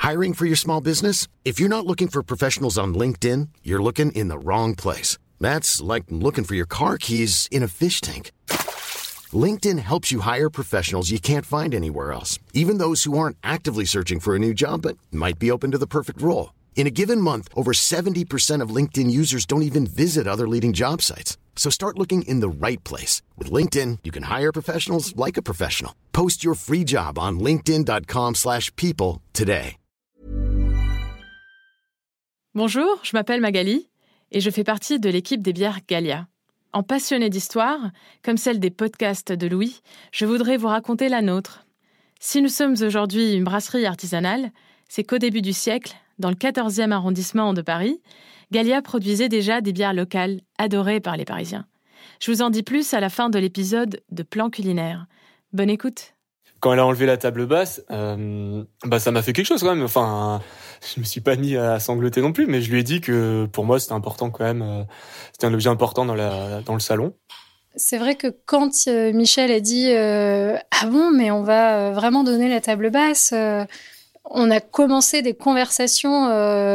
Hiring for your small business? If you're not looking for professionals on LinkedIn, you're looking in the wrong place. That's like looking for your car keys in a fish tank. LinkedIn helps you hire professionals you can't find anywhere else, even those who aren't actively searching for a new job but might be open to the perfect role. In a given month, over 70% of LinkedIn users don't even visit other leading job sites. So start looking in the right place. With LinkedIn, you can hire professionals like a professional. Post your free job on linkedin.com/people today. Bonjour, je m'appelle Magali et je fais partie de l'équipe des bières Gallia. En passionnée d'histoire, comme celle des podcasts de Louis, je voudrais vous raconter la nôtre. Si nous sommes aujourd'hui une brasserie artisanale, c'est qu'au début du siècle, dans le 14e arrondissement de Paris, Gallia produisait déjà des bières locales adorées par les Parisiens. Je vous en dis plus à la fin de l'épisode de Plan culinaire. Bonne écoute. Quand elle a enlevé la table basse, ça m'a fait quelque chose quand même. Enfin, je me suis pas mis à sangloter non plus, mais je lui ai dit que pour moi c'était important quand même. C'était un objet important dans le salon. C'est vrai que quand Michel a dit ah bon, mais on va vraiment donner la table basse, on a commencé des conversations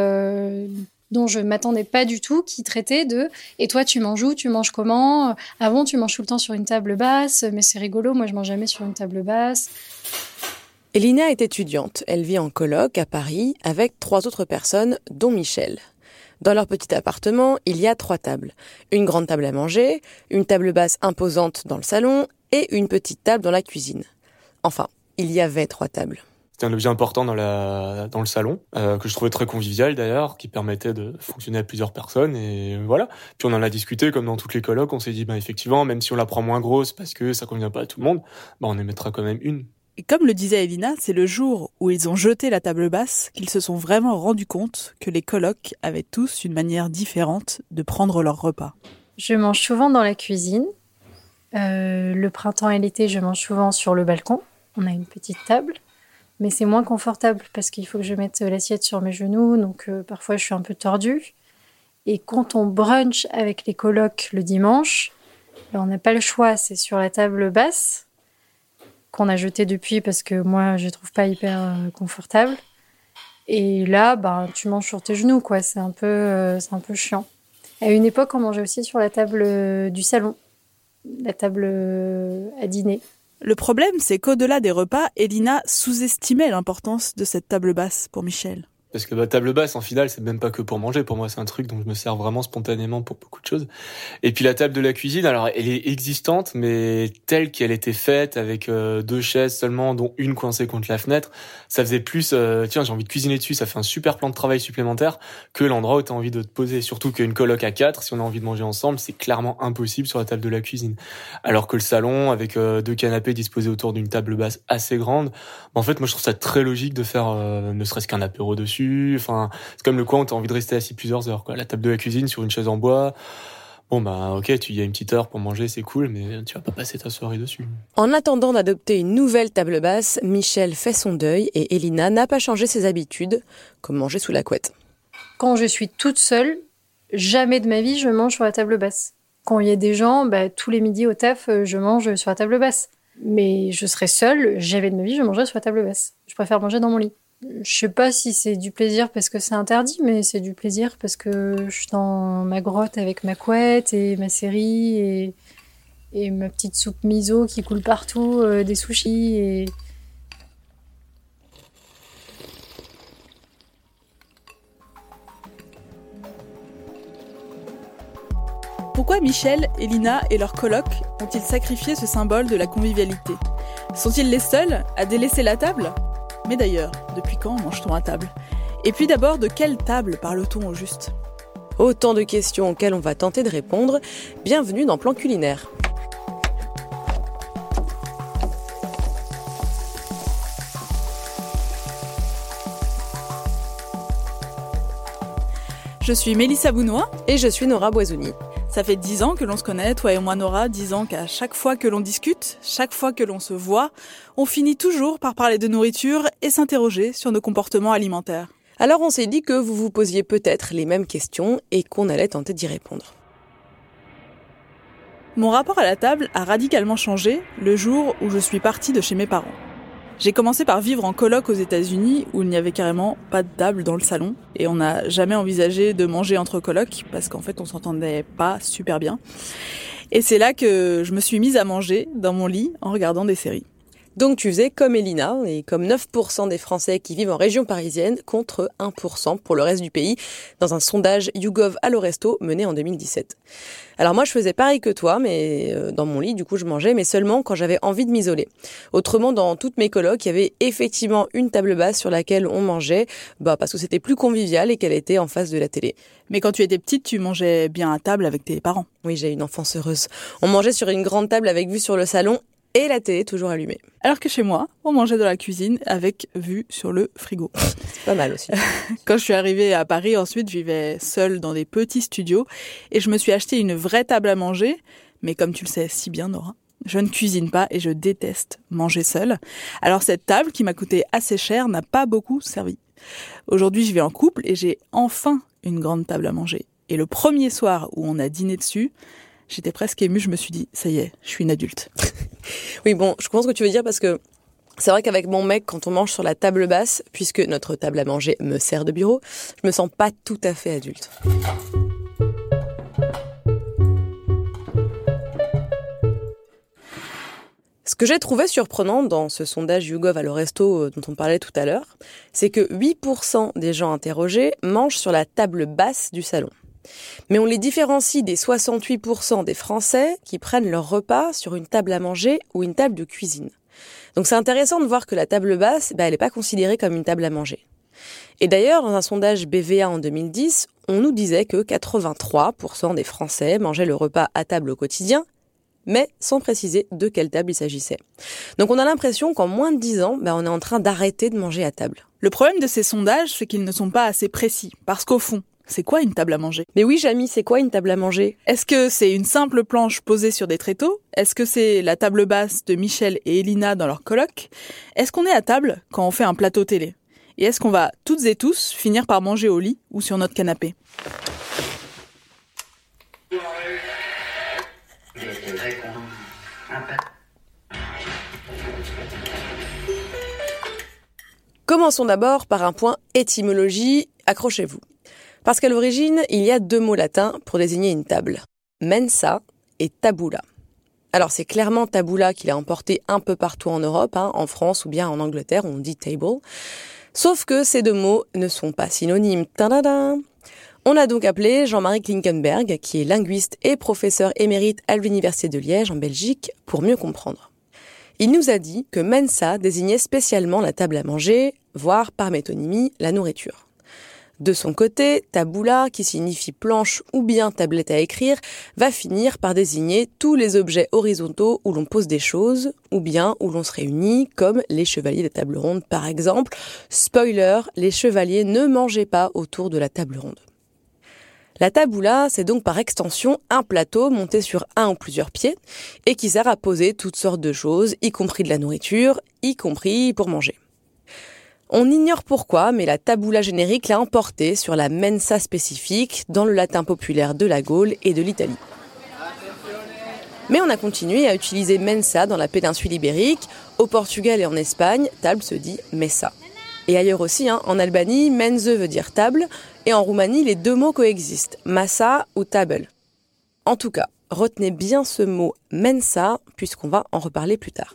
dont je m'attendais pas du tout, qui traitaient de « Et toi, tu manges où ? Tu manges comment ? Ah bon, tu manges tout le temps sur une table basse ? Mais c'est rigolo, moi, je mange jamais sur une table basse. » Elina est étudiante. Elle vit en coloc à Paris avec 3 autres personnes, dont Michel. Dans leur petit appartement, il y a 3 tables. Une grande table à manger, une table basse imposante dans le salon et une petite table dans la cuisine. Enfin, il y avait 3 tables. C'était un objet important dans le salon, que je trouvais très convivial d'ailleurs, qui permettait de fonctionner à plusieurs personnes, et voilà. Puis on en a discuté, comme dans toutes les colocs, on s'est dit, effectivement, même si on la prend moins grosse parce que ça convient pas à tout le monde, on émettra quand même une. Et comme le disait Elina, c'est le jour où ils ont jeté la table basse qu'ils se sont vraiment rendus compte que les colocs avaient tous une manière différente de prendre leur repas. Je mange souvent dans la cuisine. Le printemps et l'été, je mange souvent sur le balcon. On a une petite table. Mais c'est moins confortable parce qu'il faut que je mette l'assiette sur mes genoux, donc parfois je suis un peu tordue. Et quand on brunch avec les colocs le dimanche, on n'a pas le choix, c'est sur la table basse, qu'on a jetée depuis parce que moi je ne trouve pas hyper confortable. Et là, tu manges sur tes genoux, quoi. C'est un peu chiant. À une époque, on mangeait aussi sur la table du salon, la table à dîner. Le problème, c'est qu'au-delà des repas, Elina sous-estimait l'importance de cette table basse pour Michel. Parce que table basse, en finale, c'est même pas que pour manger. Pour moi, c'est un truc dont je me sers vraiment spontanément pour beaucoup de choses. Et puis la table de la cuisine, alors elle est existante, mais telle qu'elle était faite, avec 2 chaises seulement, dont une coincée contre la fenêtre, ça faisait plus, j'ai envie de cuisiner dessus, ça fait un super plan de travail supplémentaire que l'endroit où t'as envie de te poser. Surtout qu'une coloc à 4, si on a envie de manger ensemble, c'est clairement impossible sur la table de la cuisine. Alors que le salon, avec 2 canapés disposés autour d'une table basse assez grande, en fait, moi je trouve ça très logique de faire ne serait-ce qu'un apéro dessus. Enfin, c'est comme le coin où t'as envie de rester assis plusieurs heures, quoi. La table de la cuisine sur une chaise en bois. Ok, tu y as une petite heure pour manger, c'est cool, mais tu vas pas passer ta soirée dessus. En attendant d'adopter une nouvelle table basse, Michel fait son deuil et Elina n'a pas changé ses habitudes, comme manger sous la couette. Quand je suis toute seule, jamais de ma vie je mange sur la table basse. Quand il y a des gens, tous les midis au taf, je mange sur la table basse. Mais je serais seule, jamais de ma vie je mangerais sur la table basse. Je préfère manger dans mon lit. Je sais pas si c'est du plaisir parce que c'est interdit, mais c'est du plaisir parce que je suis dans ma grotte avec ma couette et ma série et ma petite soupe miso qui coule partout, des sushis et... Pourquoi Michel, Elina et leurs colocs ont-ils sacrifié ce symbole de la convivialité ? Sont-ils les seuls à délaisser la table ? Mais d'ailleurs, depuis quand mange-t-on à table ? Et puis d'abord, de quelle table parle-t-on au juste ? Autant de questions auxquelles on va tenter de répondre. Bienvenue dans Plan culinaire. Je suis Mélissa Bounois. Et je suis Nora Boisouni. Ça fait 10 ans que l'on se connaît, toi et moi Nora, 10 ans qu'à chaque fois que l'on discute, chaque fois que l'on se voit, on finit toujours par parler de nourriture et s'interroger sur nos comportements alimentaires. Alors on s'est dit que vous vous posiez peut-être les mêmes questions et qu'on allait tenter d'y répondre. Mon rapport à la table a radicalement changé le jour où je suis partie de chez mes parents. J'ai commencé par vivre en coloc aux États-Unis où il n'y avait carrément pas de table dans le salon et on n'a jamais envisagé de manger entre colocs parce qu'en fait on s'entendait pas super bien. Et c'est là que je me suis mise à manger dans mon lit en regardant des séries. Donc tu faisais comme Elina et comme 9% des Français qui vivent en région parisienne contre 1% pour le reste du pays dans un sondage YouGov Allo Resto mené en 2017. Alors moi je faisais pareil que toi, mais dans mon lit du coup je mangeais, mais seulement quand j'avais envie de m'isoler. Autrement dans toutes mes colocs il y avait effectivement une table basse sur laquelle on mangeait, parce que c'était plus convivial et qu'elle était en face de la télé. Mais quand tu étais petite, tu mangeais bien à table avec tes parents. Oui, j'ai une enfance heureuse. On mangeait sur une grande table avec vue sur le salon et la télé toujours allumée. Alors que chez moi, on mangeait dans la cuisine avec vue sur le frigo. C'est pas mal aussi. Quand je suis arrivée à Paris, ensuite, je vivais seule dans des petits studios et je me suis acheté une vraie table à manger. Mais comme tu le sais si bien, Nora, je ne cuisine pas et je déteste manger seule. Alors cette table, qui m'a coûté assez cher, n'a pas beaucoup servi. Aujourd'hui, je vis en couple et j'ai enfin une grande table à manger. Et le premier soir où on a dîné dessus, j'étais presque émue, je me suis dit, ça y est, je suis une adulte. Oui, bon, je comprends ce que tu veux dire parce que c'est vrai qu'avec mon mec, quand on mange sur la table basse, puisque notre table à manger me sert de bureau, je me sens pas tout à fait adulte. Ce que j'ai trouvé surprenant dans ce sondage YouGov Allo Resto dont on parlait tout à l'heure, c'est que 8% des gens interrogés mangent sur la table basse du salon. Mais on les différencie des 68% des Français qui prennent leur repas sur une table à manger ou une table de cuisine. Donc c'est intéressant de voir que la table basse, elle n'est pas considérée comme une table à manger. Et d'ailleurs, dans un sondage BVA en 2010, on nous disait que 83% des Français mangeaient le repas à table au quotidien, mais sans préciser de quelle table il s'agissait. Donc on a l'impression qu'en moins de 10 ans, on est en train d'arrêter de manger à table. Le problème de ces sondages, c'est qu'ils ne sont pas assez précis, parce qu'au fond, c'est quoi une table à manger ? Mais oui, Jamy, c'est quoi une table à manger ? Est-ce que c'est une simple planche posée sur des tréteaux ? Est-ce que c'est la table basse de Michel et Elina dans leur coloc ? Est-ce qu'on est à table quand on fait un plateau télé ? Et est-ce qu'on va toutes et tous finir par manger au lit ou sur notre canapé ? Commençons d'abord par un point étymologie, accrochez-vous. Parce qu'à l'origine, il y a 2 mots latins pour désigner une table. Mensa et tabula. Alors c'est clairement tabula qu'il a emporté un peu partout en Europe, en France ou bien en Angleterre, on dit table. Sauf que ces 2 mots ne sont pas synonymes. Tadadam. On a donc appelé Jean-Marie Klinkenberg, qui est linguiste et professeur émérite à l'Université de Liège en Belgique, pour mieux comprendre. Il nous a dit que mensa désignait spécialement la table à manger, voire par métonymie la nourriture. De son côté, tabula, qui signifie planche ou bien tablette à écrire, va finir par désigner tous les objets horizontaux où l'on pose des choses, ou bien où l'on se réunit, comme les chevaliers des tables rondes par exemple. Spoiler, les chevaliers ne mangeaient pas autour de la table ronde. La tabula, c'est donc par extension un plateau monté sur un ou plusieurs pieds et qui sert à poser toutes sortes de choses, y compris de la nourriture, y compris pour manger. On ignore pourquoi, mais la tabula générique l'a emporté sur la mensa spécifique dans le latin populaire de la Gaule et de l'Italie. Mais on a continué à utiliser mensa dans la péninsule ibérique, au Portugal et en Espagne, table se dit mesa. Et ailleurs aussi, en Albanie, menze veut dire table, et en Roumanie, les 2 mots coexistent, masa ou table. En tout cas, retenez bien ce mot mensa, puisqu'on va en reparler plus tard.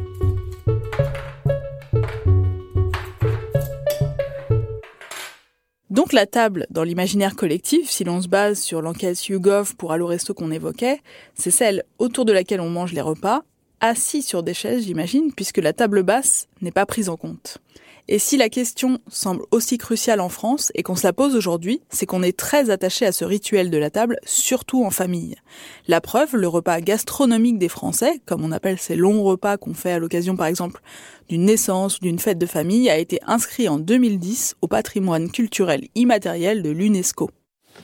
Donc la table, dans l'imaginaire collectif, si l'on se base sur l'enquête YouGov pour Allo Resto qu'on évoquait, c'est celle autour de laquelle on mange les repas, assis sur des chaises, j'imagine, puisque la table basse n'est pas prise en compte. Et si la question semble aussi cruciale en France et qu'on se la pose aujourd'hui, c'est qu'on est très attaché à ce rituel de la table, surtout en famille. La preuve, le repas gastronomique des Français, comme on appelle ces longs repas qu'on fait à l'occasion par exemple d'une naissance ou d'une fête de famille, a été inscrit en 2010 au patrimoine culturel immatériel de l'UNESCO.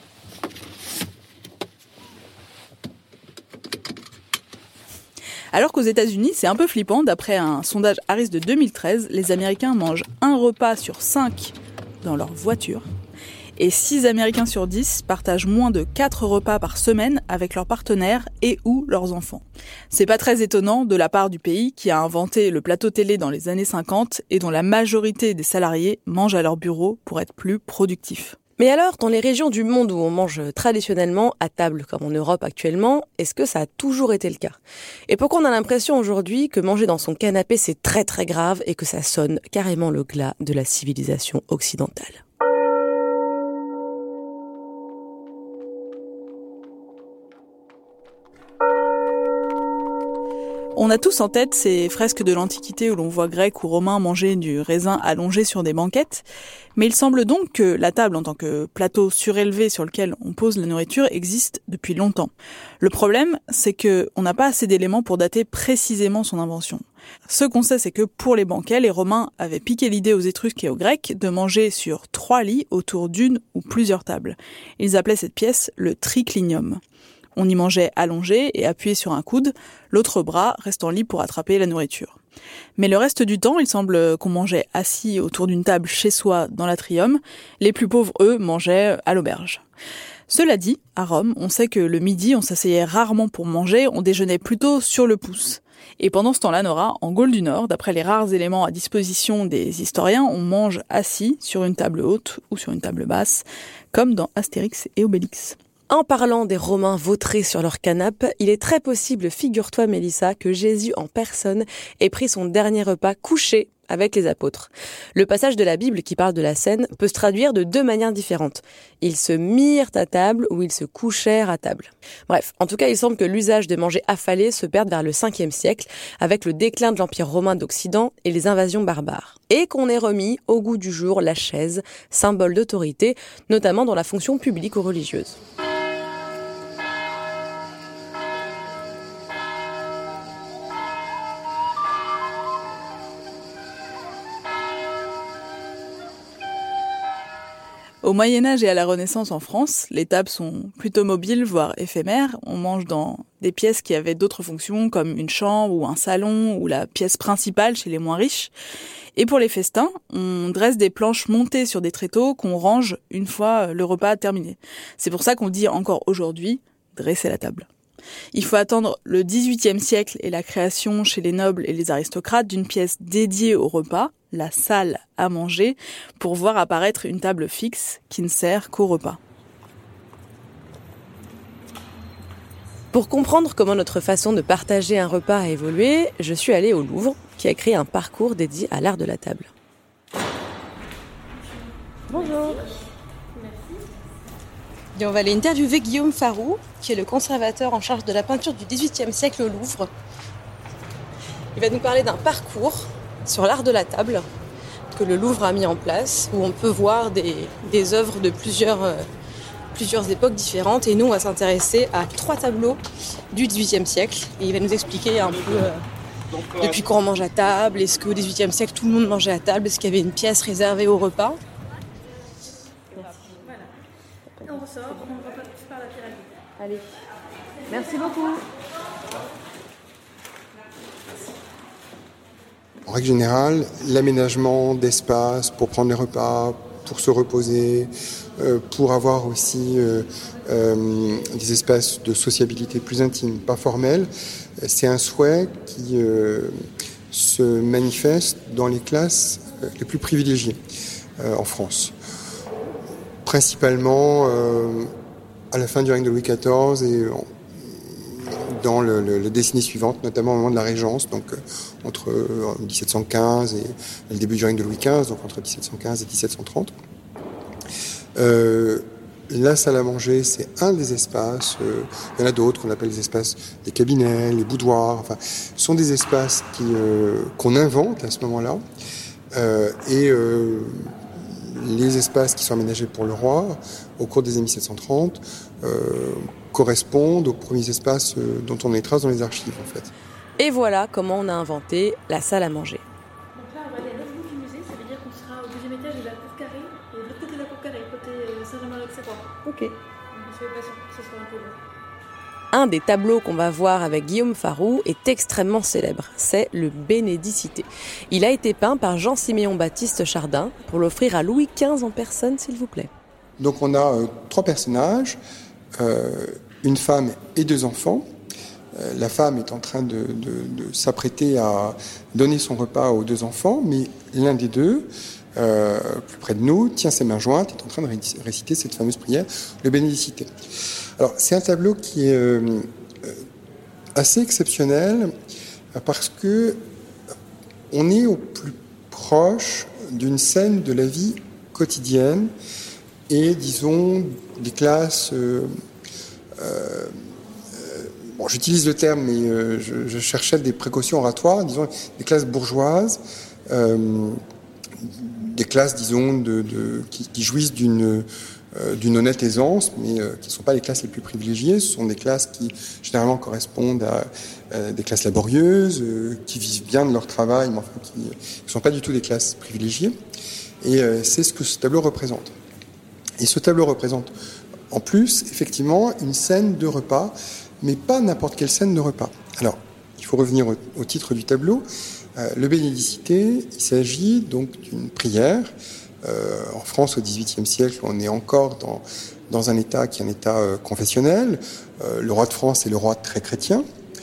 Alors qu'aux États-Unis, c'est un peu flippant, d'après un sondage Harris de 2013, les Américains mangent un repas sur 5 dans leur voiture. Et 6 Américains sur 10 partagent moins de 4 repas par semaine avec leurs partenaires et ou leurs enfants. C'est pas très étonnant de la part du pays qui a inventé le plateau télé dans les années 50 et dont la majorité des salariés mangent à leur bureau pour être plus productifs. Mais alors, dans les régions du monde où on mange traditionnellement à table, comme en Europe actuellement, est-ce que ça a toujours été le cas ? Et pourquoi on a l'impression aujourd'hui que manger dans son canapé c'est très très grave et que ça sonne carrément le glas de la civilisation occidentale ? On a tous en tête ces fresques de l'Antiquité où l'on voit Grecs ou Romains manger du raisin allongé sur des banquettes, mais il semble donc que la table en tant que plateau surélevé sur lequel on pose la nourriture existe depuis longtemps. Le problème, c'est qu'on n'a pas assez d'éléments pour dater précisément son invention. Ce qu'on sait, c'est que pour les banquets, les Romains avaient piqué l'idée aux Étrusques et aux Grecs de manger sur 3 lits autour d'une ou plusieurs tables. Ils appelaient cette pièce le triclinium. On y mangeait allongé et appuyé sur un coude, l'autre bras restant libre pour attraper la nourriture. Mais le reste du temps, il semble qu'on mangeait assis autour d'une table chez soi dans l'atrium. Les plus pauvres, eux, mangeaient à l'auberge. Cela dit, à Rome, on sait que le midi, on s'asseyait rarement pour manger, on déjeunait plutôt sur le pouce. Et pendant ce temps-là, Nora, en Gaule du Nord, d'après les rares éléments à disposition des historiens, on mange assis sur une table haute ou sur une table basse, comme dans Astérix et Obélix. En parlant des Romains vautrés sur leur canapé, il est très possible, figure-toi Mélissa, que Jésus en personne ait pris son dernier repas couché avec les apôtres. Le passage de la Bible qui parle de la scène peut se traduire de 2 manières différentes. Ils se mirent à table ou ils se couchèrent à table. Bref, en tout cas, il semble que l'usage de manger affalé se perde vers le 5e siècle avec le déclin de l'Empire romain d'Occident et les invasions barbares. Et qu'on ait remis au goût du jour la chaise, symbole d'autorité, notamment dans la fonction publique ou religieuse. Au Moyen-Âge et à la Renaissance en France, les tables sont plutôt mobiles, voire éphémères. On mange dans des pièces qui avaient d'autres fonctions, comme une chambre ou un salon, ou la pièce principale chez les moins riches. Et pour les festins, on dresse des planches montées sur des tréteaux qu'on range une fois le repas terminé. C'est pour ça qu'on dit encore aujourd'hui « dresser la table ». Il faut attendre le XVIIIe siècle et la création chez les nobles et les aristocrates d'une pièce dédiée au repas, la salle à manger, pour voir apparaître une table fixe qui ne sert qu'au repas. Pour comprendre comment notre façon de partager un repas a évolué, je suis allée au Louvre, qui a créé un parcours dédié à l'art de la table. Bonjour. Et on va aller interviewer Guillaume Farou, qui est le conservateur en charge de la peinture du XVIIIe siècle au Louvre. Il va nous parler d'un parcours sur l'art de la table que le Louvre a mis en place, où on peut voir des œuvres de plusieurs époques différentes. Et nous, on va s'intéresser à 3 tableaux du XVIIIe siècle. Et il va nous expliquer un peu depuis quand on mange à table, est-ce qu'au XVIIIe siècle, tout le monde mangeait à table, est-ce qu'il y avait une pièce réservée au repas. On ressort, on repasse par la pyramide. Allez, merci beaucoup. En règle générale, l'aménagement d'espace pour prendre les repas, pour se reposer, pour avoir aussi des espaces de sociabilité plus intimes, pas formels, c'est un souhait qui se manifeste dans les classes les plus privilégiées en France. Principalement à la fin du règne de Louis XIV et dans les décennies suivantes, notamment au moment de la Régence, donc entre 1715 et le début du règne de Louis XV, donc entre 1715 et 1730. La salle à manger, c'est un des espaces. Il y en a d'autres qu'on appelle les espaces des cabinets, les boudoirs. Enfin, ce sont des espaces qu'on invente à ce moment-là. Les espaces qui sont aménagés pour le roi au cours des années 1730 correspondent aux premiers espaces dont on a les traces dans les archives, en fait. Et voilà comment on a inventé la salle à manger. Donc là, on va aller à l'autre bout du musée, ça veut dire qu'on sera au 2e étage de la cour carrée, et de l'autre côté de la cour carrée, côté Saint-Germain-l'Auxerrois. Ok. Donc soyez patients, ce sera un peu long. Un des tableaux qu'on va voir avec Guillaume Farou est extrêmement célèbre, c'est le Bénédicité. Il a été peint par Jean-Siméon Baptiste Chardin pour l'offrir à Louis XV en personne, s'il vous plaît. Donc on a 3 personnages, une femme et 2 enfants. La femme est en train de s'apprêter à donner son repas aux 2 enfants, mais l'un des deux, plus près de nous, tient ses mains jointes, est en train de réciter cette fameuse prière, le Benedicite. Alors c'est un tableau qui est assez exceptionnel parce que on est au plus proche d'une scène de la vie quotidienne et, disons, des classes... j'utilise le terme, mais je cherchais des précautions oratoires, disons, des classes bourgeoises, des classes, disons, qui jouissent d'une honnête aisance, mais qui ne sont pas les classes les plus privilégiées. Ce sont des classes qui, généralement, correspondent à des classes laborieuses, qui vivent bien de leur travail, mais enfin, qui ne sont pas du tout des classes privilégiées. Et c'est ce que ce tableau représente. Et ce tableau représente, en plus, effectivement, une scène de repas, mais pas n'importe quelle scène de repas. Alors, il faut revenir au titre du tableau. Le Benedicite, il s'agit donc d'une prière. En France, au XVIIIe siècle, on est encore dans un État qui est un État confessionnel. Le roi de France est le roi très chrétien.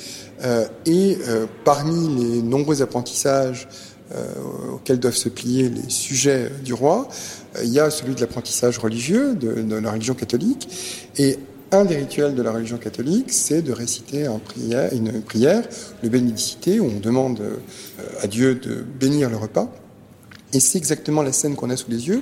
Parmi les nombreux apprentissages auxquels doivent se plier les sujets du roi, il y a celui de l'apprentissage religieux, de la religion catholique. Et un des rituels de la religion catholique, c'est de réciter une prière, le Benedicite, où on demande à Dieu de bénir le repas. Et c'est exactement la scène qu'on a sous les yeux.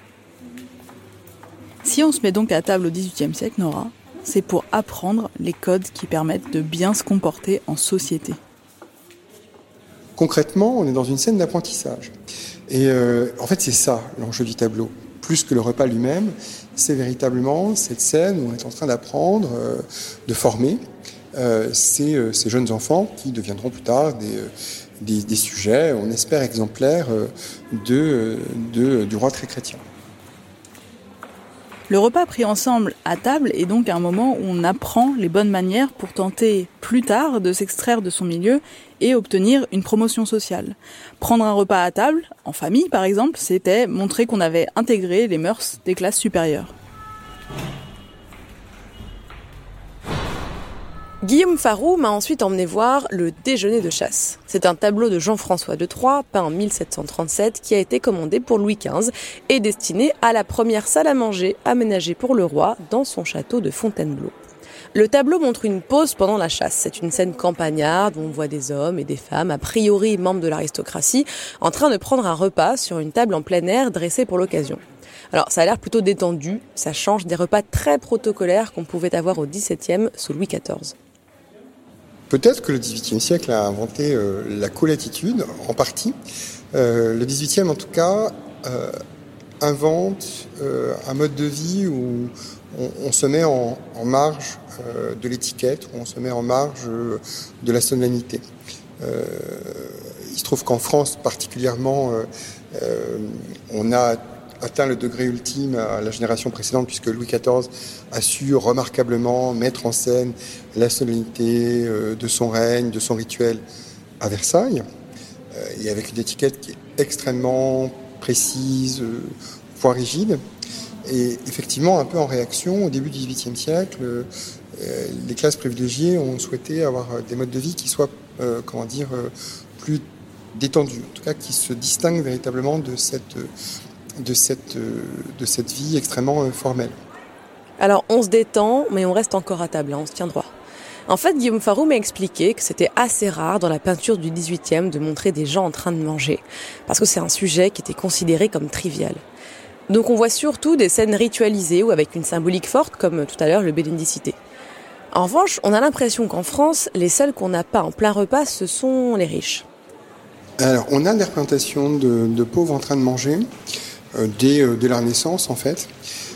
Si on se met donc à table au XVIIIe siècle, Nora, c'est pour apprendre les codes qui permettent de bien se comporter en société. Concrètement, on est dans une scène d'apprentissage. Et en fait, c'est ça l'enjeu du tableau. Plus que le repas lui-même, c'est véritablement cette scène où on est en train d'apprendre, de former ces jeunes enfants qui deviendront plus tard des sujets, on espère, exemplaires du roi très chrétien. Le repas pris ensemble à table est donc un moment où on apprend les bonnes manières pour tenter plus tard de s'extraire de son milieu et obtenir une promotion sociale. Prendre un repas à table, en famille par exemple, c'était montrer qu'on avait intégré les mœurs des classes supérieures. Guillaume Farou m'a ensuite emmené voir Le Déjeuner de chasse. C'est un tableau de Jean-François de Troyes, peint en 1737, qui a été commandé pour Louis XV et destiné à la première salle à manger aménagée pour le roi dans son château de Fontainebleau. Le tableau montre une pause pendant la chasse. C'est une scène campagnarde où on voit des hommes et des femmes, a priori membres de l'aristocratie, en train de prendre un repas sur une table en plein air dressée pour l'occasion. Alors, ça a l'air plutôt détendu, ça change des repas très protocolaires qu'on pouvait avoir au XVIIe sous Louis XIV. Peut-être que le XVIIIe siècle a inventé la cool-attitude, en partie. Le XVIIIe, en tout cas, invente un mode de vie où on se met en marge de l'étiquette, où on se met en marge de la solennité. Il se trouve qu'en France, particulièrement, on a atteint le degré ultime à la génération précédente, puisque Louis XIV a su remarquablement mettre en scène la solennité de son règne, de son rituel à Versailles, et avec une étiquette qui est extrêmement précise, voire rigide. Et effectivement, un peu en réaction, au début du XVIIIe siècle, les classes privilégiées ont souhaité avoir des modes de vie qui soient, plus détendus, en tout cas qui se distinguent véritablement de cette vie extrêmement formelle. Alors on se détend, mais on reste encore à table, on se tient droit. En fait, Guillaume Farou m'a expliqué que c'était assez rare dans la peinture du XVIIIe de montrer des gens en train de manger, parce que c'est un sujet qui était considéré comme trivial. Donc on voit surtout des scènes ritualisées ou avec une symbolique forte, comme tout à l'heure le Benedicite. En revanche, on a l'impression qu'en France, les seuls qu'on n'a pas en plein repas, ce sont les riches. Alors, on a des représentations de pauvres en train de manger, dès la Renaissance en fait,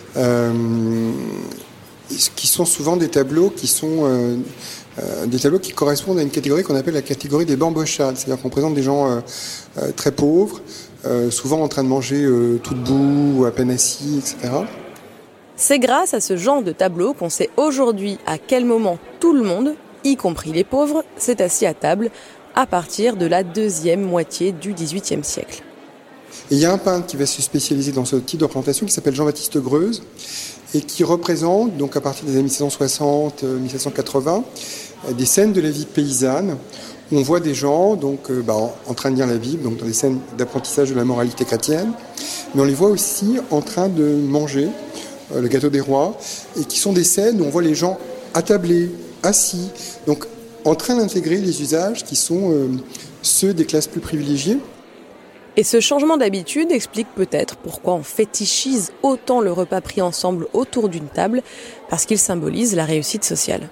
qui sont souvent des tableaux qui correspondent à une catégorie qu'on appelle la catégorie des bambochades, c'est-à-dire qu'on présente des gens très pauvres, souvent en train de manger tout debout ou à peine assis, etc. C'est grâce à ce genre de tableau qu'on sait aujourd'hui à quel moment tout le monde, y compris les pauvres, s'est assis à table à partir de la deuxième moitié du XVIIIe siècle. Et il y a un peintre qui va se spécialiser dans ce type de représentation qui s'appelle Jean-Baptiste Greuze et qui représente, donc à partir des années 1760, 1780, des scènes de la vie paysanne. On voit des gens donc, en train de lire la Bible, donc dans des scènes d'apprentissage de la moralité chrétienne, mais on les voit aussi en train de manger le gâteau des rois, et qui sont des scènes où on voit les gens attablés, assis, donc en train d'intégrer les usages qui sont ceux des classes plus privilégiées. Et ce changement d'habitude explique peut-être pourquoi on fétichise autant le repas pris ensemble autour d'une table, parce qu'il symbolise la réussite sociale.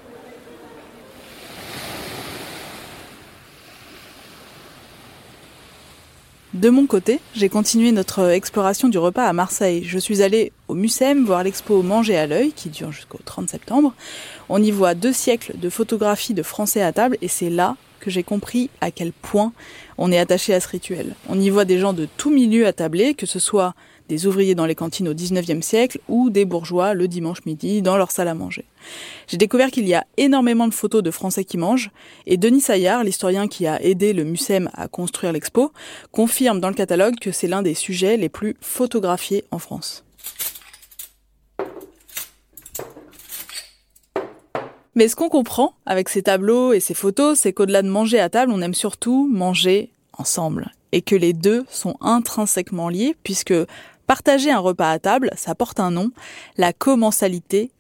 De mon côté, j'ai continué notre exploration du repas à Marseille. Je suis allée au Mucem voir l'expo Manger à l'œil, qui dure jusqu'au 30 septembre. On y voit 2 siècles de photographies de Français à table, et c'est là que j'ai compris à quel point on est attaché à ce rituel. On y voit des gens de tout milieu attablés, que ce soit des ouvriers dans les cantines au 19e siècle ou des bourgeois le dimanche midi dans leur salle à manger. J'ai découvert qu'il y a énormément de photos de Français qui mangent, et Denis Saillard, l'historien qui a aidé le Mucem à construire l'expo, confirme dans le catalogue que c'est l'un des sujets les plus photographiés en France. Mais ce qu'on comprend avec ces tableaux et ces photos, c'est qu'au-delà de manger à table, on aime surtout manger ensemble. Et que les deux sont intrinsèquement liés, puisque partager un repas à table, ça porte un nom, la commensalité,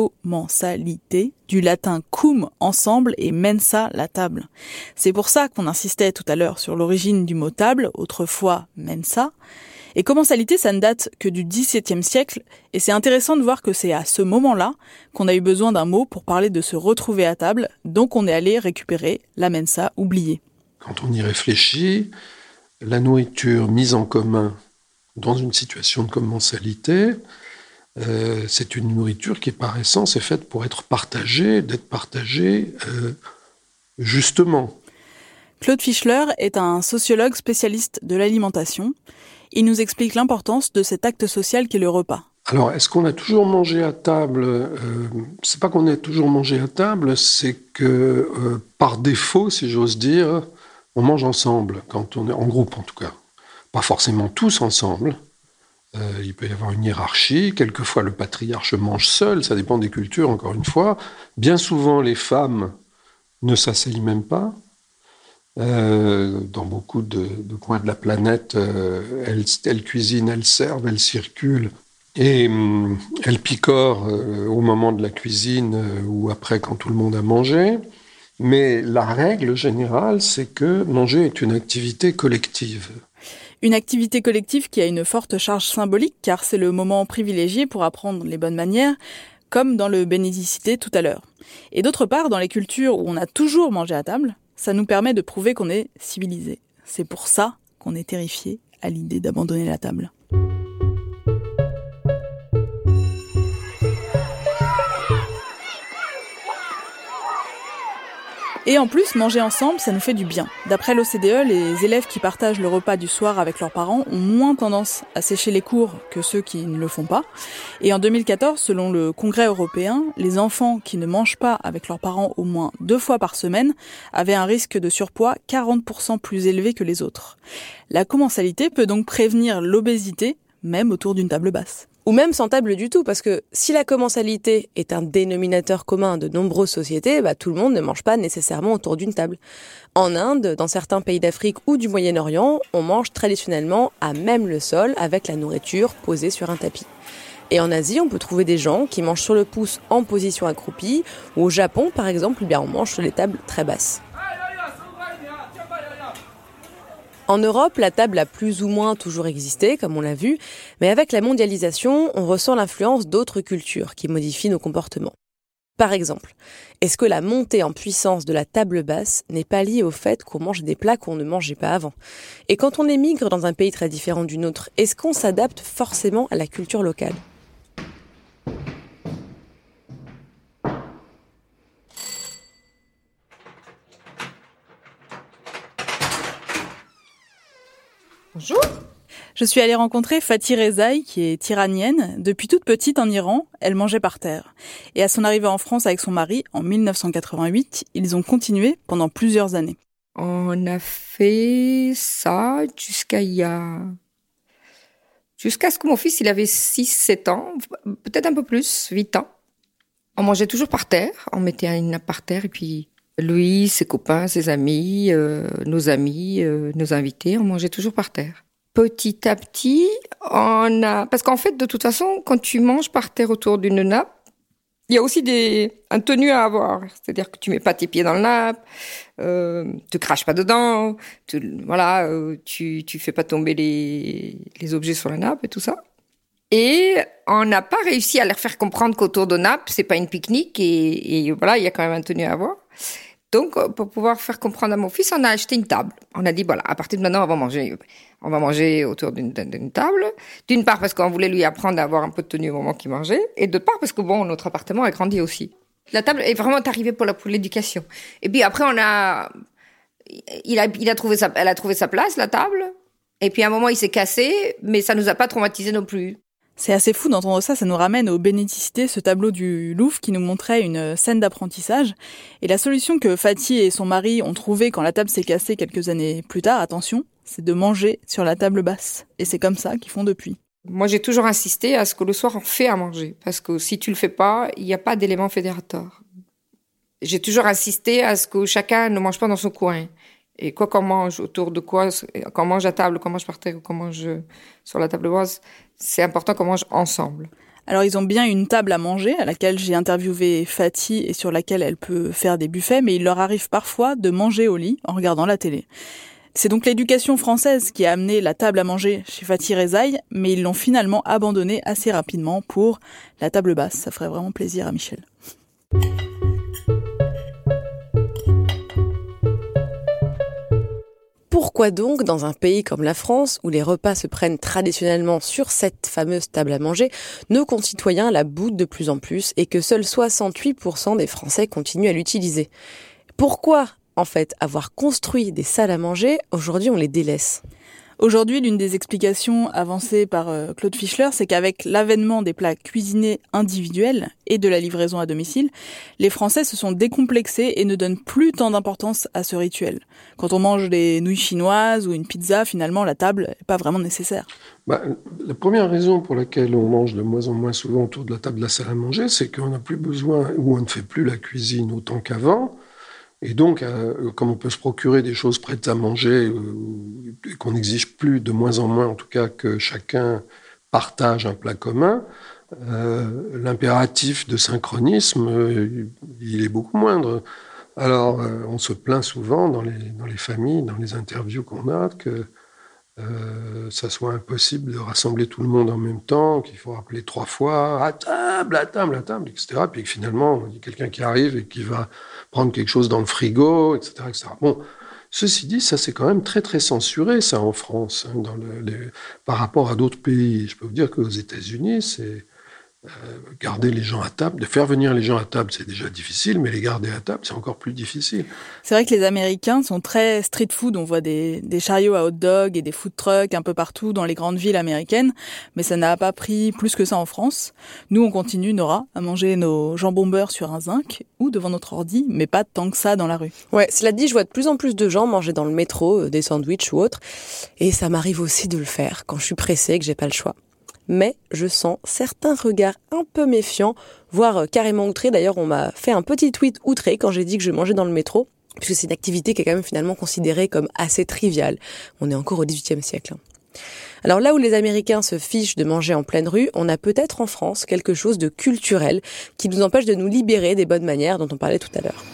du latin cum, ensemble, et mensa, la table. C'est pour ça qu'on insistait tout à l'heure sur l'origine du mot table, autrefois mensa. Et commensalité, ça ne date que du XVIIe siècle, et c'est intéressant de voir que c'est à ce moment-là qu'on a eu besoin d'un mot pour parler de se retrouver à table, donc on est allé récupérer la mensa oubliée. Quand on y réfléchit, la nourriture mise en commun dans une situation de commensalité, c'est une nourriture qui par essence est faite pour être partagée, d'être partagée justement. Claude Fischler est un sociologue spécialiste de l'alimentation. Il nous explique l'importance de cet acte social qu'est le repas. Alors, est-ce qu'on a toujours mangé à table ? C'est pas qu'on ait toujours mangé à table, c'est que par défaut, si j'ose dire, on mange ensemble, quand on est en groupe en tout cas. Pas forcément tous ensemble. Il peut y avoir une hiérarchie. Quelquefois, le patriarche mange seul, ça dépend des cultures, encore une fois. Bien souvent, les femmes ne s'asseyent même pas. Dans beaucoup de coins de la planète, elles cuisinent, elles servent, elles circulent et elles picorent au moment de la cuisine ou après quand tout le monde a mangé. Mais la règle générale, c'est que manger est une activité collective. Une activité collective qui a une forte charge symbolique, car c'est le moment privilégié pour apprendre les bonnes manières, comme dans le bénédicité tout à l'heure. Et d'autre part, dans les cultures où on a toujours mangé à table, ça nous permet de prouver qu'on est civilisé. C'est pour ça qu'on est terrifié à l'idée d'abandonner la table. Et en plus, manger ensemble, ça nous fait du bien. D'après l'OCDE, les élèves qui partagent le repas du soir avec leurs parents ont moins tendance à sécher les cours que ceux qui ne le font pas. Et en 2014, selon le Congrès européen, les enfants qui ne mangent pas avec leurs parents au moins 2 fois par semaine avaient un risque de surpoids 40% plus élevé que les autres. La commensalité peut donc prévenir l'obésité, même autour d'une table basse. Ou même sans table du tout, parce que si la commensalité est un dénominateur commun de nombreuses sociétés, tout le monde ne mange pas nécessairement autour d'une table. En Inde, dans certains pays d'Afrique ou du Moyen-Orient, on mange traditionnellement à même le sol avec la nourriture posée sur un tapis. Et en Asie, on peut trouver des gens qui mangent sur le pouce en position accroupie, ou au Japon, par exemple, on mange sur des tables très basses. En Europe, la table a plus ou moins toujours existé, comme on l'a vu, mais avec la mondialisation, on ressent l'influence d'autres cultures qui modifient nos comportements. Par exemple, est-ce que la montée en puissance de la table basse n'est pas liée au fait qu'on mange des plats qu'on ne mangeait pas avant ? Et quand on émigre dans un pays très différent du nôtre, est-ce qu'on s'adapte forcément à la culture locale ? Bonjour. Je suis allée rencontrer Fatih Rezaï, qui est iranienne. Depuis toute petite en Iran, elle mangeait par terre. Et à son arrivée en France avec son mari, en 1988, ils ont continué pendant plusieurs années. On a fait ça jusqu'à il y a jusqu'à ce que mon fils, il avait 6-7 ans, peut-être un peu plus, 8 ans. On mangeait toujours par terre, on mettait une nappe par terre, et puis lui, ses copains, ses amis, nos invités, on mangeait toujours par terre. Petit à petit, parce qu'en fait, de toute façon, quand tu manges par terre autour d'une nappe, il y a aussi un tenue à avoir. C'est-à-dire que tu mets pas tes pieds dans la nappe, tu craches pas dedans, tu fais pas tomber les objets sur la nappe et tout ça. Et on n'a pas réussi à leur faire comprendre qu'autour de nappe, c'est pas une pique-nique et voilà, il y a quand même un tenue à avoir. Donc, pour pouvoir faire comprendre à mon fils, on a acheté une table. On a dit, voilà, à partir de maintenant, on va manger autour d'une table. D'une part, parce qu'on voulait lui apprendre à avoir un peu de tenue au moment qu'il mangeait. Et d'autre part, parce que notre appartement a grandi aussi. La table est vraiment arrivée pour l'éducation. Et puis après, elle a trouvé sa place, la table. Et puis à un moment, il s'est cassé, mais ça nous a pas traumatisés non plus. C'est assez fou d'entendre ça nous ramène au Bénédicité, ce tableau du Louvre qui nous montrait une scène d'apprentissage. Et la solution que Fatih et son mari ont trouvée quand la table s'est cassée quelques années plus tard, attention, c'est de manger sur la table basse. Et c'est comme ça qu'ils font depuis. Moi, j'ai toujours insisté à ce que le soir, on fait à manger. Parce que si tu le fais pas, il n'y a pas d'élément fédérateur. J'ai toujours insisté à ce que chacun ne mange pas dans son coin. Et quoi qu'on mange, autour de quoi, qu'on mange à table, qu'on mange par terre, qu'on mange sur la table basse, c'est important qu'on mange ensemble. Alors ils ont bien une table à manger à laquelle j'ai interviewé Fatih et sur laquelle elle peut faire des buffets, mais il leur arrive parfois de manger au lit en regardant la télé. C'est donc l'éducation française qui a amené la table à manger chez Fatih Rezaï, mais ils l'ont finalement abandonnée assez rapidement pour la table basse. Ça ferait vraiment plaisir à Michel. Pourquoi donc, dans un pays comme la France, où les repas se prennent traditionnellement sur cette fameuse table à manger, nos concitoyens la boudent de plus en plus et que seuls 68% des Français continuent à l'utiliser ? Pourquoi, en fait, avoir construit des salles à manger, aujourd'hui on les délaisse ? Aujourd'hui, l'une des explications avancées par Claude Fischler, c'est qu'avec l'avènement des plats cuisinés individuels et de la livraison à domicile, les Français se sont décomplexés et ne donnent plus tant d'importance à ce rituel. Quand on mange des nouilles chinoises ou une pizza, finalement, la table n'est pas vraiment nécessaire. La première raison pour laquelle on mange de moins en moins souvent autour de la table de la salle à manger, c'est qu'on n'a plus besoin, ou on ne fait plus la cuisine autant qu'avant. Et donc, comme on peut se procurer des choses prêtes à manger, et qu'on n'exige plus, de moins en moins en tout cas, que chacun partage un plat commun, l'impératif de synchronisme, il est beaucoup moindre. Alors, on se plaint souvent dans les familles, dans les interviews qu'on a, que ça soit impossible de rassembler tout le monde en même temps, qu'il faut rappeler 3 fois « à table, à table, à table », etc. Puis que finalement, il y a quelqu'un qui arrive et qui va prendre quelque chose dans le frigo, etc., etc. Bon, ceci dit, ça c'est quand même très très censuré, ça, en France, hein, par rapport à d'autres pays. Je peux vous dire qu'aux États-Unis, c'est garder les gens à table, de faire venir les gens à table, c'est déjà difficile, mais les garder à table, c'est encore plus difficile. C'est vrai que les Américains sont très street food. On voit des chariots à hot dog et des food trucks un peu partout dans les grandes villes américaines, mais ça n'a pas pris plus que ça en France. Nous, on continue, Nora, à manger nos jambons beurre sur un zinc ou devant notre ordi, mais pas tant que ça dans la rue. Ouais, cela dit, je vois de plus en plus de gens manger dans le métro, des sandwichs ou autres, et ça m'arrive aussi de le faire quand je suis pressée et que j'ai pas le choix. Mais je sens certains regards un peu méfiants, voire carrément outrés. D'ailleurs, on m'a fait un petit tweet outré quand j'ai dit que je mangeais dans le métro, puisque c'est une activité qui est quand même finalement considérée comme assez triviale. On est encore au XVIIIe siècle. Alors là où les Américains se fichent de manger en pleine rue, on a peut-être en France quelque chose de culturel qui nous empêche de nous libérer des bonnes manières dont on parlait tout à l'heure.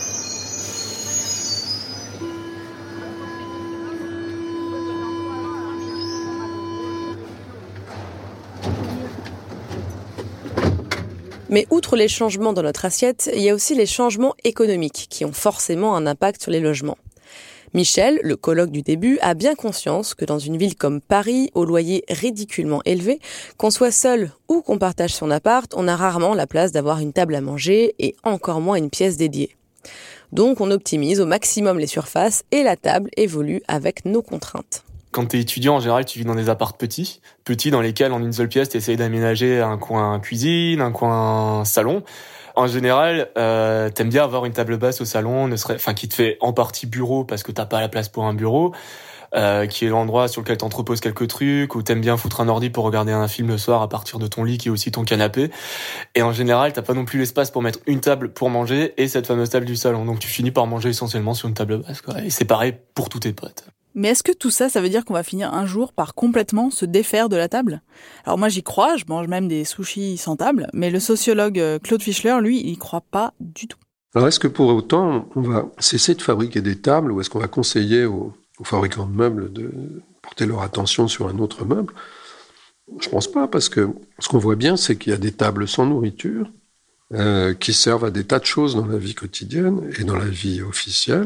Mais outre les changements dans notre assiette, il y a aussi les changements économiques qui ont forcément un impact sur les logements. Michel, le coloc du début, a bien conscience que dans une ville comme Paris, au loyer ridiculement élevé, qu'on soit seul ou qu'on partage son appart, on a rarement la place d'avoir une table à manger et encore moins une pièce dédiée. Donc on optimise au maximum les surfaces et la table évolue avec nos contraintes. Quand t'es étudiant, en général, tu vis dans des apparts petits dans lesquels, en une seule pièce, t'essayes d'aménager un coin cuisine, un coin salon. En général, t'aimes bien avoir une table basse au salon, qui te fait en partie bureau parce que t'as pas la place pour un bureau. qui est l'endroit sur lequel t'entreposes quelques trucs, où t'aimes bien foutre un ordi pour regarder un film le soir à partir de ton lit, qui est aussi ton canapé. Et en général, t'as pas non plus l'espace pour mettre une table pour manger et cette fameuse table du salon. Donc tu finis par manger essentiellement sur une table basse, quoi. Et c'est pareil pour tous tes potes. Mais est-ce que tout ça, ça veut dire qu'on va finir un jour par complètement se défaire de la table ? Alors moi j'y crois, je mange même des sushis sans table, mais le sociologue Claude Fischler, lui, il y croit pas du tout. Alors est-ce que pour autant on va cesser de fabriquer des tables ou est-ce qu'on va conseiller aux fabricants de meubles de porter leur attention sur un autre meuble ? Je pense pas, parce que ce qu'on voit bien, c'est qu'il y a des tables sans nourriture qui servent à des tas de choses dans la vie quotidienne et dans la vie officielle.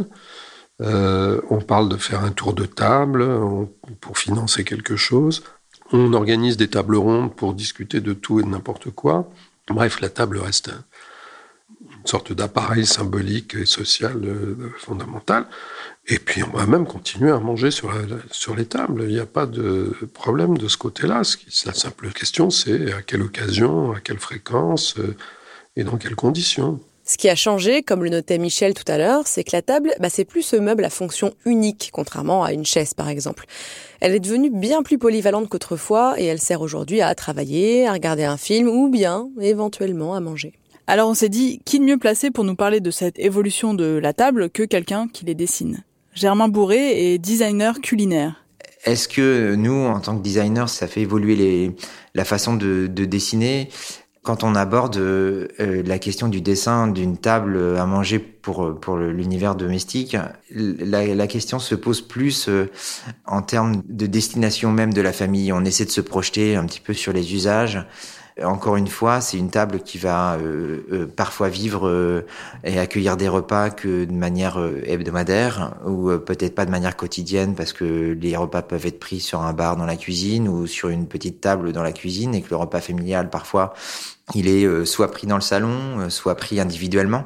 On parle de faire un tour de table pour financer quelque chose. On organise des tables rondes pour discuter de tout et de n'importe quoi. Bref, la table reste une sorte d'appareil symbolique et social fondamental. Et puis, on va même continuer à manger sur les tables. Il n'y a pas de problème de ce côté-là. La simple question, c'est à quelle occasion, à quelle fréquence et dans quelles conditions. Ce qui a changé, comme le notait Michel tout à l'heure, c'est que la table, c'est plus ce meuble à fonction unique, contrairement à une chaise par exemple. Elle est devenue bien plus polyvalente qu'autrefois et elle sert aujourd'hui à travailler, à regarder un film ou bien, éventuellement, à manger. Alors on s'est dit, qui de mieux placé pour nous parler de cette évolution de la table que quelqu'un qui les dessine ? Germain Bourré est designer culinaire. Est-ce que nous, en tant que designers, ça fait évoluer la façon de dessiner ? Quand on aborde la question du dessin d'une table à manger pour l'univers domestique, la question se pose plus en termes de destination même de la famille. On essaie de se projeter un petit peu sur les usages. Encore une fois, c'est une table qui va parfois vivre et accueillir des repas que de manière hebdomadaire ou peut-être pas de manière quotidienne parce que les repas peuvent être pris sur un bar dans la cuisine ou sur une petite table dans la cuisine et que le repas familial parfois il est soit pris dans le salon, soit pris individuellement.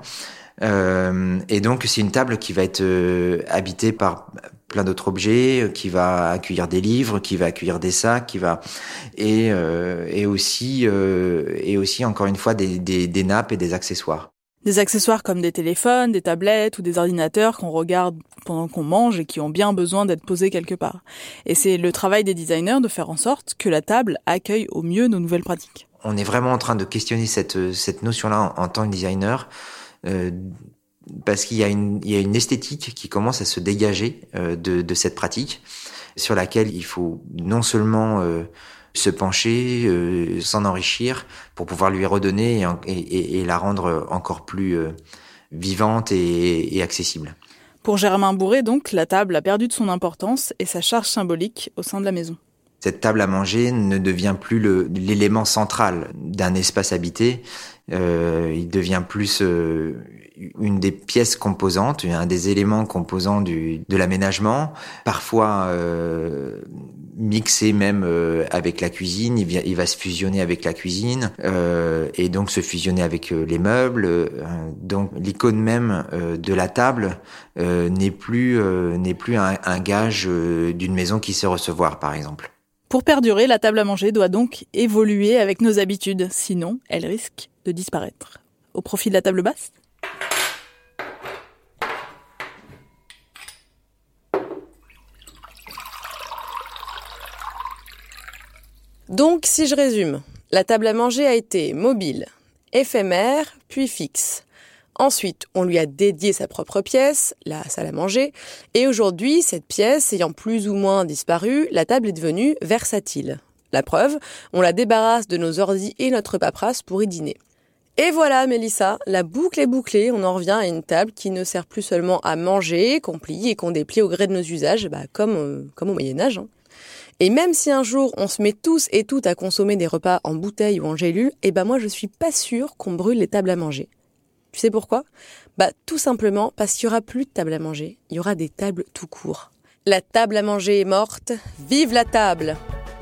Et donc c'est une table qui va être habitée par plein d'autres objets, qui va accueillir des livres, qui va accueillir des sacs, et aussi encore une fois des nappes et des accessoires. Des accessoires comme des téléphones, des tablettes ou des ordinateurs qu'on regarde pendant qu'on mange et qui ont bien besoin d'être posés quelque part. Et c'est le travail des designers de faire en sorte que la table accueille au mieux nos nouvelles pratiques. On est vraiment en train de questionner cette notion-là en tant que designer, parce qu'il y a une esthétique qui commence à se dégager de cette pratique, sur laquelle il faut non seulement se pencher, s'en enrichir, pour pouvoir lui redonner et la rendre encore plus vivante et accessible. Pour Germain Bourré, donc, la table a perdu de son importance et sa charge symbolique au sein de la maison. Cette table à manger ne devient plus l'élément central d'un espace habité. Il devient plus une des pièces composantes, un des éléments composants de l'aménagement. Parfois mixé même avec la cuisine. Il va se fusionner avec la cuisine et donc se fusionner avec les meubles. Donc l'icône même de la table n'est plus un gage d'une maison qui sait recevoir, par exemple. Pour perdurer, la table à manger doit donc évoluer avec nos habitudes, sinon elle risque de disparaître. Au profit de la table basse ? Donc, si je résume, la table à manger a été mobile, éphémère, puis fixe. Ensuite, on lui a dédié sa propre pièce, la salle à manger, et aujourd'hui, cette pièce ayant plus ou moins disparu, la table est devenue versatile. La preuve, on la débarrasse de nos ordis et notre paperasse pour y dîner. Et voilà, Mélissa, la boucle est bouclée, on en revient à une table qui ne sert plus seulement à manger, qu'on plie et qu'on déplie au gré de nos usages, comme au Moyen-Âge. Et même si un jour on se met tous et toutes à consommer des repas en bouteille ou en gélule, moi je suis pas sûre qu'on brûle les tables à manger. Tu sais pourquoi ? Tout simplement parce qu'il y aura plus de table à manger, il y aura des tables tout court. La table à manger est morte, vive la table !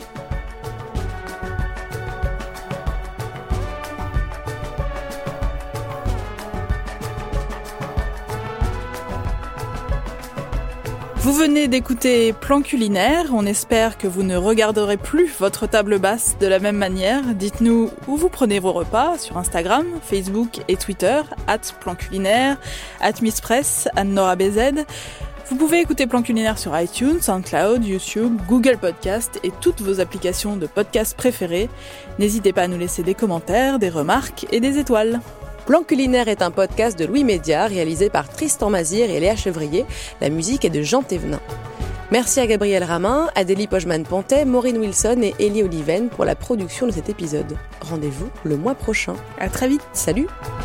Vous venez d'écouter Plan culinaire, on espère que vous ne regarderez plus votre table basse de la même manière. Dites-nous où vous prenez vos repas sur Instagram, Facebook et Twitter, @planculinaire, @misspress, @NoraBZ. Vous pouvez écouter Plan Culinaire sur iTunes, SoundCloud, YouTube, Google Podcast et toutes vos applications de podcast préférées. N'hésitez pas à nous laisser des commentaires, des remarques et des étoiles. Plan Culinaire est un podcast de Louis Média réalisé par Tristan Mazir et Léa Chevrier. La musique est de Jean Thévenin. Merci à Gabriel Ramin, Adélie Pojman-Pontet, Maureen Wilson et Élie Oliven pour la production de cet épisode. Rendez-vous le mois prochain. À très vite. Salut!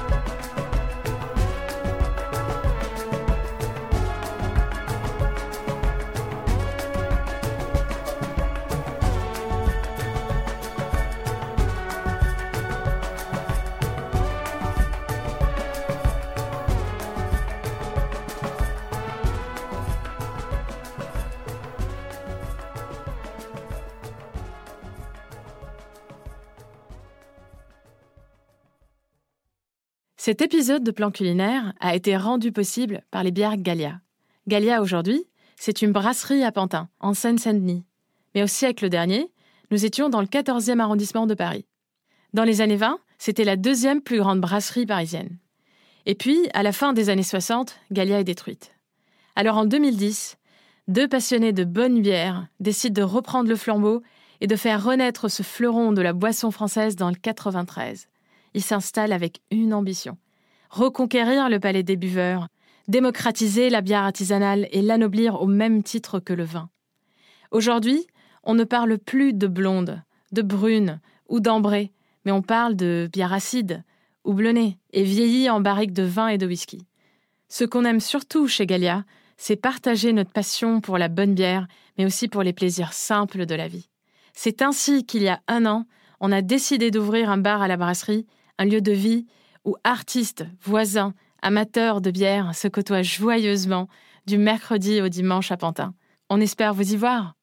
Cet épisode de Plan Culinaire a été rendu possible par les bières Gallia. Gallia, aujourd'hui, c'est une brasserie à Pantin, en Seine-Saint-Denis. Mais au siècle dernier, nous étions dans le 14e arrondissement de Paris. Dans les années 20, c'était la deuxième plus grande brasserie parisienne. Et puis, à la fin des années 60, Gallia est détruite. Alors en 2010, deux passionnés de bonne bière décident de reprendre le flambeau et de faire renaître ce fleuron de la boisson française dans le 93. Ils s'installent avec une ambition: reconquérir le palais des buveurs, démocratiser la bière artisanale et l'anoblir au même titre que le vin. Aujourd'hui, on ne parle plus de blonde, de brune ou d'ambrée, mais on parle de bière acide, houblonnée et vieillie en barrique de vin et de whisky. Ce qu'on aime surtout chez Gallia, c'est partager notre passion pour la bonne bière, mais aussi pour les plaisirs simples de la vie. C'est ainsi qu'il y a 1 an, on a décidé d'ouvrir un bar à la brasserie, un lieu de vie où artistes, voisins, amateurs de bière se côtoient joyeusement du mercredi au dimanche à Pantin. On espère vous y voir.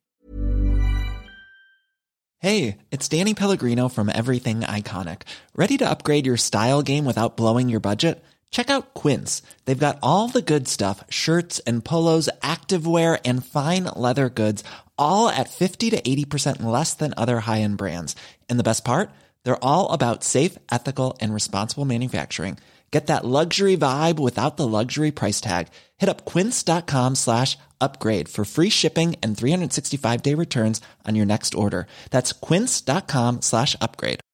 Hey, it's Danny Pellegrino from Everything Iconic. Ready to upgrade your style game without blowing your budget? Check out Quince. They've got all the good stuff, shirts and polos, activewear and fine leather goods, all at 50 to 80% less than other high-end brands. And the best part? They're all about safe, ethical, and responsible manufacturing. Get that luxury vibe without the luxury price tag. Hit up quince.com/upgrade for free shipping and 365-day returns on your next order. That's quince.com/upgrade.